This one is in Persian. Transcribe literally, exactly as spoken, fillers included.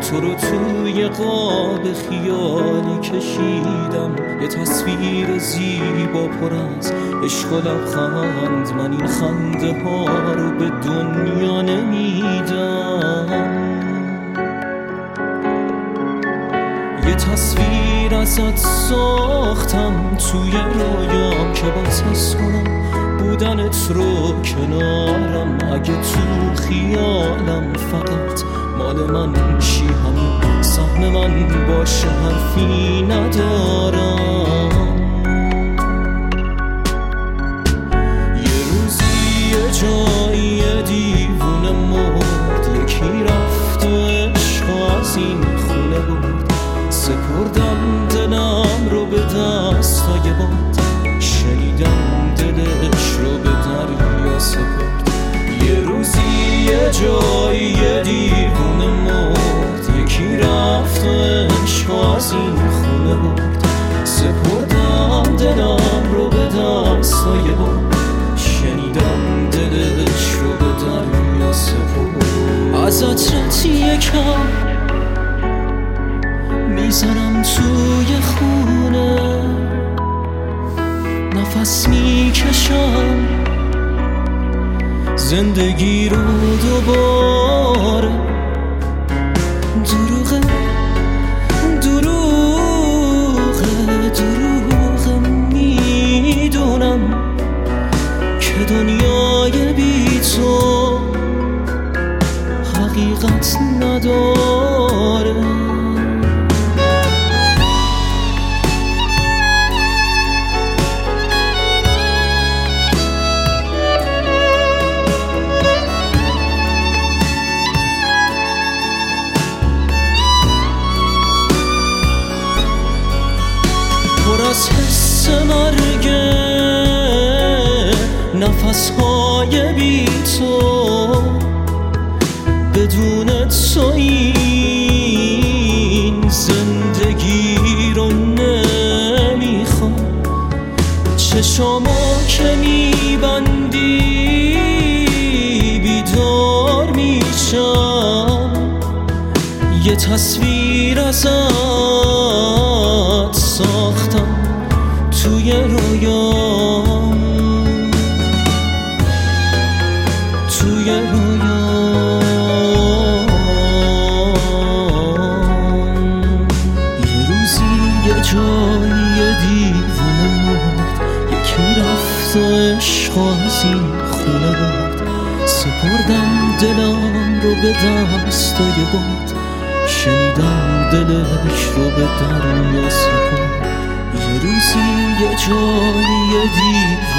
تو رو توی قاب خیالی کشیدم، یه تصویر زیبا پر از عشق و لبخند. من این خنده ها رو به دنیا نمیدم. یه تصویر ازت ساختم توی رویام که باز حس کنم بودنت رو کنارم. اگه تو خیالم فقط مال من چی، همین سهم من باشه حرفی ندارم. یه روزی یه جایی دیوونه مرد، یکی رفت و عشق از این خونه برد. سپردم دلم رو به دستای باد، شنیدم دلش رو به دریا سپرد. یه روزی یه جایی یه دیوونه مرد، یکی رفت و عشق از این خونه برد. سپردم دلم رو به دستای باد، شنیدم دلش رو به دریا سپرد. از عطرت یکم میزنم توی خونه، نفس میکشم زندگی رو دوباره. دروغه دروغه دروغه میدونم که دنیای بی تو حقیقت نداره. از حس مرگه نفس های بی تو، بدون تو این زندگی رو نمیخوام. چشامو که میبندی بیدار میشم، یه تصویر ازت ساختم توی رویام، توی رویام. یه روزی یه جایی یه دیوونه مرد، یکی رفت و عشق از این خونه برد. سپردم دلم رو به دستای باد، شنیدم دلش رو به دریا سپرد. یه روزی یه جایی یه دیو